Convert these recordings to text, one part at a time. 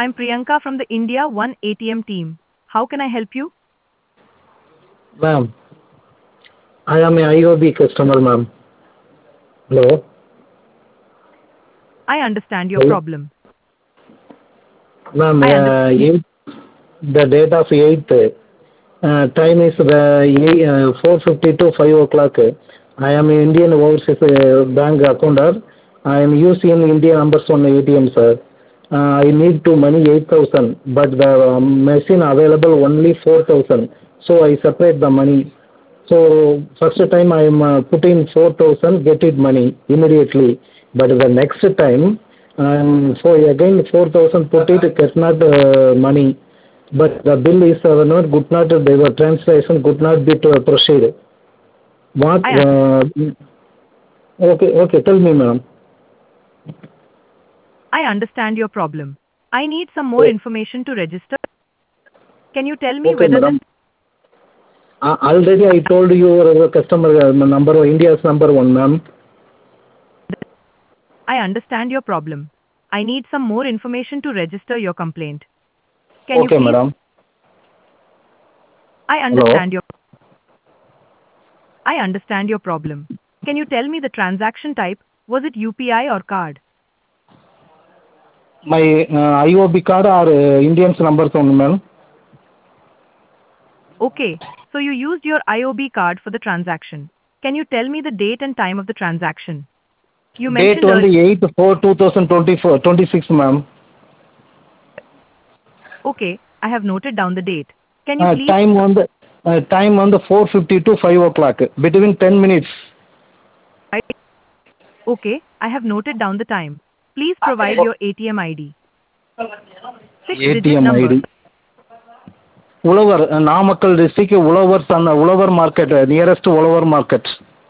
I'm Priyanka from the India One ATM team. How can I help you? Ma'am, I am a IOB customer, ma'am. Hello? I understand your Hello? problem. Ma'am, I understand. the date of 8th, time is the 4:50 to 5 o'clock. I am an Indian Overseas Bank accountant. I am using Indian numbers on ATM, sir. I need to money 8,000, but the machine available only 4,000. So I separate the money. So first time I am putting 4,000, get it money immediately. But the next time, so again 4,000 put it, get not money. But the bill is not good not, the translation could not be to proceed. What? I understand. Okay, tell me, ma'am. I understand your problem. I need some more Oh, information to register. Can you tell me okay, whether this madam. Already I told you your customer number, India's number one, ma'am. I understand your problem. I need some more information to register your complaint. Can you Okay, please madam. I Hello. understand your I understand your problem. Can you tell me the transaction type? Was it UPI or card? My IOB card or Indian's numbers only, ma'am. Okay, so you used your IOB card for the transaction. Can you tell me the date and time of the transaction? You Date mentioned earlier. only 8/4/2024, 26, ma'am. Okay, I have noted down the date. Can you please Time on the 4:50 to 5 o'clock, between 10 minutes. provide? Okay, I have noted down the time. Please provide your ATM ID. Six-digit ATM number. ID. Ulovar, Namakkal district, Ulovar market, nearest Ulovar market.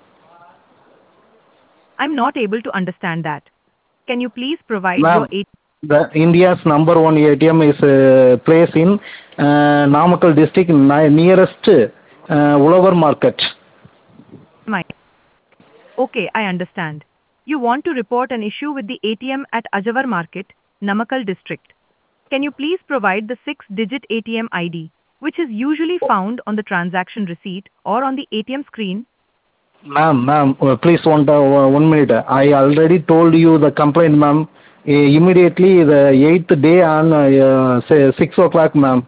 I'm not able to understand that. Can you please provide your Ma'am, ATM the India's number one ATM is placed in Namakkal district, nearest Ulovar market. ID? Okay, I understand. You want to report an issue with the ATM at Ajavar Market, Namakkal district. Can you please provide the six-digit ATM ID, which is usually found on the transaction receipt or on the ATM screen? Ma'am, please 1 minute. I already told you the complaint, ma'am. Immediately the 8th day on say 6 o'clock, ma'am.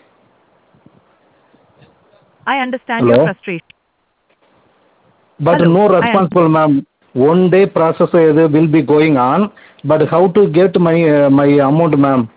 I understand your Hello? frustration. But Hello, no responsible, ma'am. 1 day process will be going on, but how to get my amount, ma'am?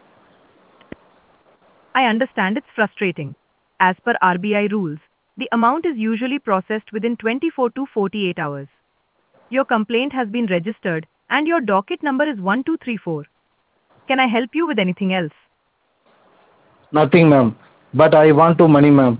I understand it's frustrating. As per RBI rules, the amount is usually processed within 24 to 48 hours. Your complaint has been registered and your docket number is 1234. Can I help you with anything else? Nothing, ma'am. But I want to money, ma'am.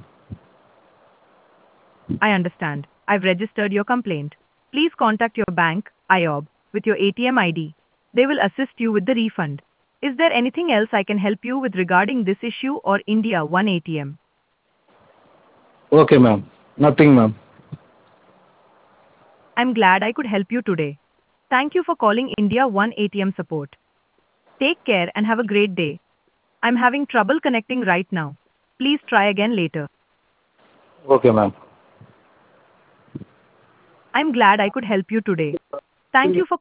I understand. I've registered your complaint. Please contact your bank, IOB, with your ATM ID. They will assist you with the refund. Is there anything else I can help you with regarding this issue or India One ATM? Okay, ma'am. Nothing, ma'am. I'm glad I could help you today. Thank you for calling India One ATM support. Take care and have a great day. I'm having trouble connecting right now. Please try again later. Okay, ma'am. I'm glad I could help you today. Thank you for